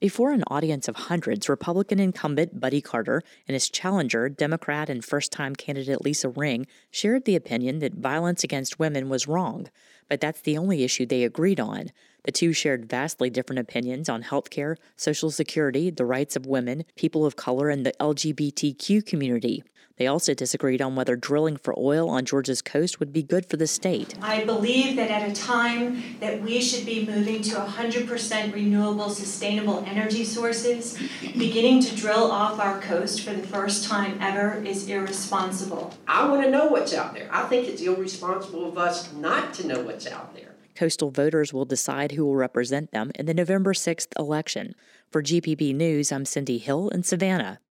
Before an audience of hundreds, Republican incumbent Buddy Carter and his challenger, Democrat and first-time candidate Lisa Ring, shared the opinion that violence against women was wrong. But that's the only issue they agreed on. The two shared vastly different opinions on healthcare, Social Security, the rights of women, people of color, and the LGBTQ community. They also disagreed on whether drilling for oil on Georgia's coast would be good for the state. I believe that at a time that we should be moving to 100% renewable, sustainable energy sources, beginning to drill off our coast for the first time ever is irresponsible. I want to know what's out there. I think it's irresponsible of us not to know what's out there. Coastal voters will decide who will represent them in the November 6th election. For GPB News, I'm Cindy Hill in Savannah.